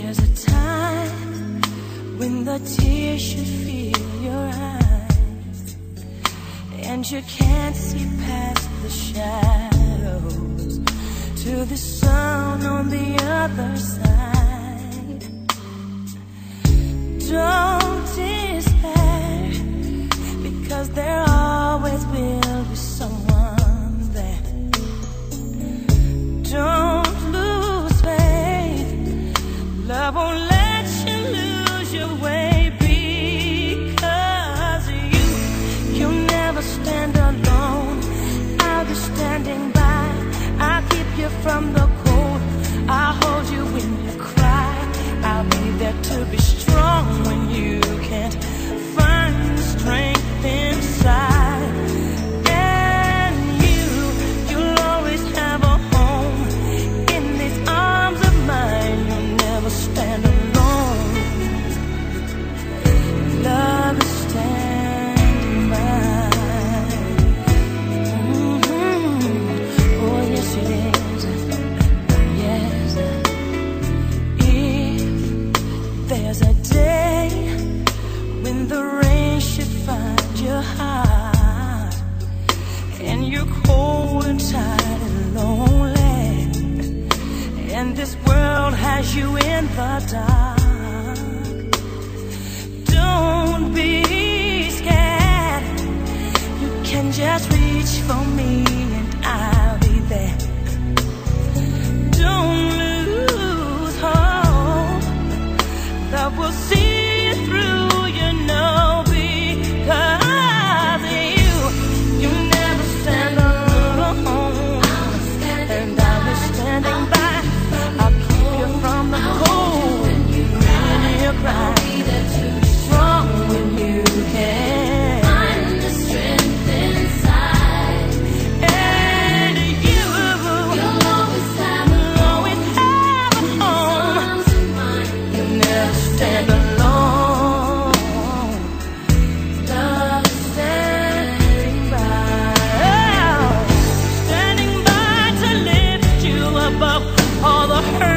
There's a time when the tears should fill your eyes, and you can't see past the shadows to the sun on the other side. Don't despair, because there always will be someone there. Don't lose faith, love won't let you lose your way, because you'll never stand alone. I'll be standing by, I'll keep you from the cold, I'll hold you when you cry, I'll be there to be strong when you can't find the strength inside. And you'll always have a home in these arms of mine. You'll never stand alone. Love is standing by. Oh yes it is. Yes. If there's a day when the rain should find your heart, and you're cold and tired and lonely, and this world has you in the dark, don't be scared. You can just reach for me and I'll be there. Don't lose hope, love will see you through, you know, because you never stand alone. And I'll be standing by, I'll keep you from the cold when you cry, strong when you can find the strength inside. And you'll always have a home. You'll never stand alone. Love is standing by to lift you above all the hurt